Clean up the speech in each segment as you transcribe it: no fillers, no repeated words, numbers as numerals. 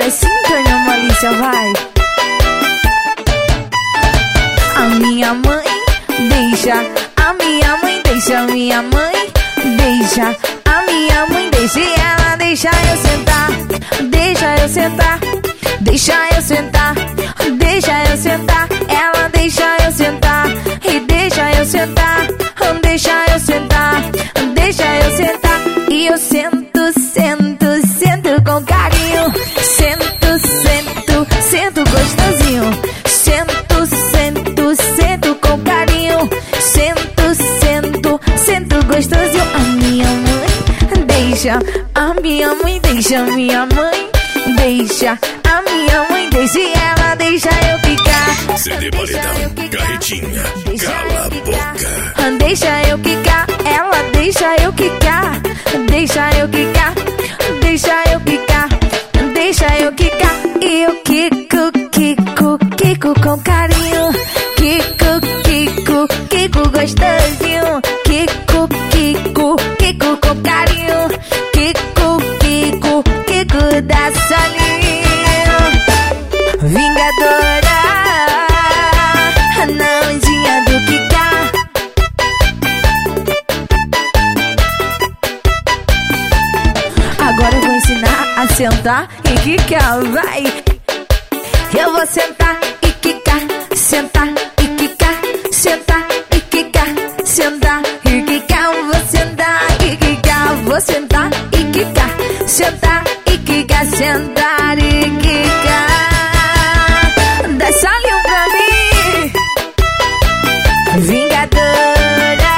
Agora sinta minha malícia, vai. A minha mãe deixa, a minha mãe deixa, a minha mãe deixa, a minha mãe deixa. E ela deixa eu sentar, deixa eu sentar, deixa eu sentar, deixa eu sentar. Ela deixa eu sentar e deixa eu sentar, deixa eu sentar, deixa eu sentar. E eu sento, sento, sento com carinho. Sento, sento, sento gostosinho. Sento, sento, sento com carinho. Sento, sento, sento gostosinho. A minha mãe deixa, a minha mãe deixa, a minha mãe deixa, a minha mãe deixa. E ela deixa eu ficar. CD Paredão, Carretinha, cala a boca. Deixa eu quicar, ela deixa eu quicar. Deixa eu quicar, deixa eu quicar, deixa eu quicar. E eu quico, quico, quico com carinho. Quico, quico, quico gostosinho. Quico, quico, quico com carinho. Quico, quico, quico da Solinho. Vingadora, a anjinha do quicar. Agora eu vou ensinar a sentar e quicar, vai. Eu vou sentar e quicar, sentar e quicar, sentar e quicar, sentar e quicar. Vou sentar e quicar, vou sentar e quicar, sentar e quicar, sentar e quicar. Dá Solinho pra mim, Vingadora.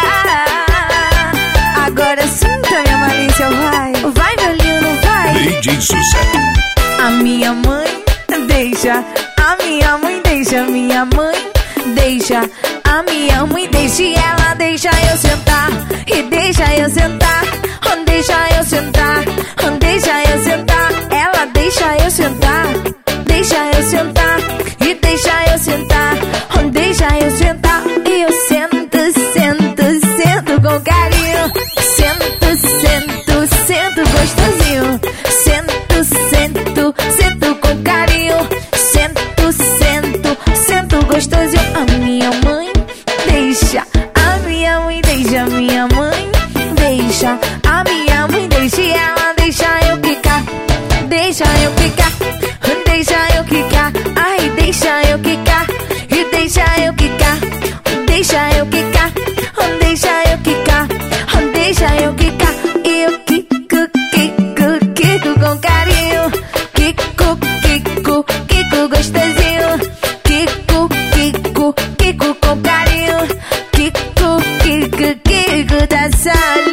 Agora sinta minha malícia, vai. Vai, meu lindo, vai. DJ Sucesso. A minha mãe deixa, a minha mãe deixa, a minha mãe deixa, a minha mãe deixa. E ela deixa eu sentar e deixa eu sentar, deixa eu sentar, deixa eu sentar. Ela deixa eu sentar, deixa eu sentar e deixa eu sentar, deixa eu sentar. E eu sento, sento, sento com carinho. Sento, sento, sento gostosinho. Sento, sento, sento com carinho. Sento, sento, sento gostosinho. A minha mãe deixa, a minha mãe deixa, a minha mãe deixa, a minha mãe deixa. E ela deixa eu quicar, deixa eu quicar, deixa eu quicar. Ai, deixa eu quicar e deixa eu quicar, deixa eu quicar, deixa eu quicar, deixa eu quicar. E eu quico, quico, quico com carinho. Quico, quico, quico gostosinho. Quico, quico, quico com carinho. Quico, quico, quico da Solinho.